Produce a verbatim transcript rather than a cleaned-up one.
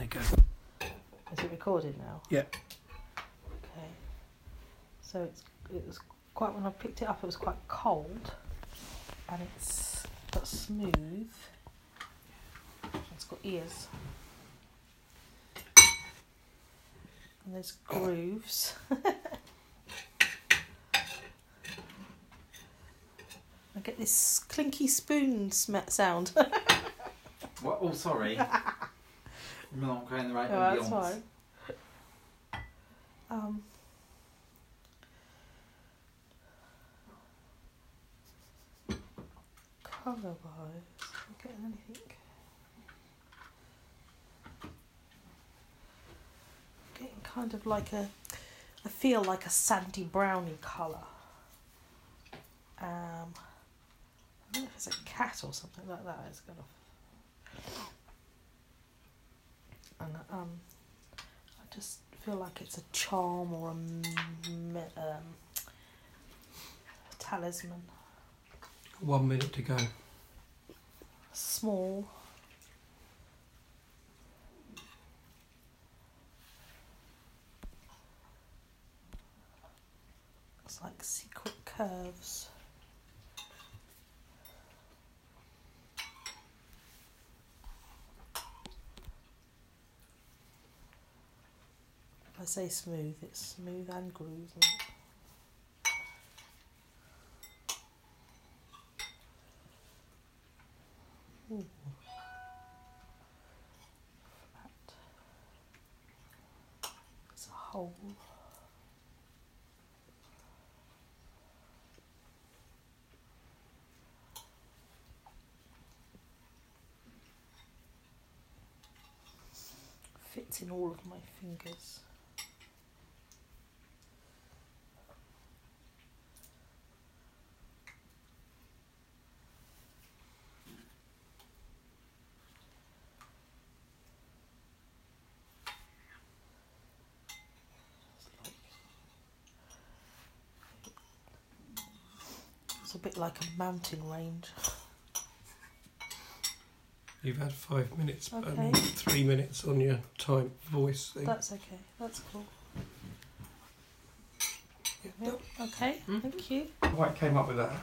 they go. Is it recorded now? Yeah. Okay. So it's it was quite when I picked it up, it was quite cold, and it's got smooth. It's got ears, and there's grooves. I get this clinky spoon sm- sound. What? Oh, sorry. I'm not going the right Oh, ambience. that's fine. Um, colour wise, I'm getting anything. Getting kind of like a, I feel like a sandy browny colour. Um, I don't know if it's a cat or something like that. It's got a, and um, I just feel like it's a charm or a, um, a talisman. One minute to go. Small. It's like secret curves. I say smooth, it's smooth and grooves. Isn't it? Ooh. Flat. It's a hole. Fits in all of my fingers. It's a bit like a mountain range. You've had five minutes, Okay. um, three minutes on your time voice thing. That's okay, that's cool. Yeah. Yeah, okay, Mm. thank you. White came up with that.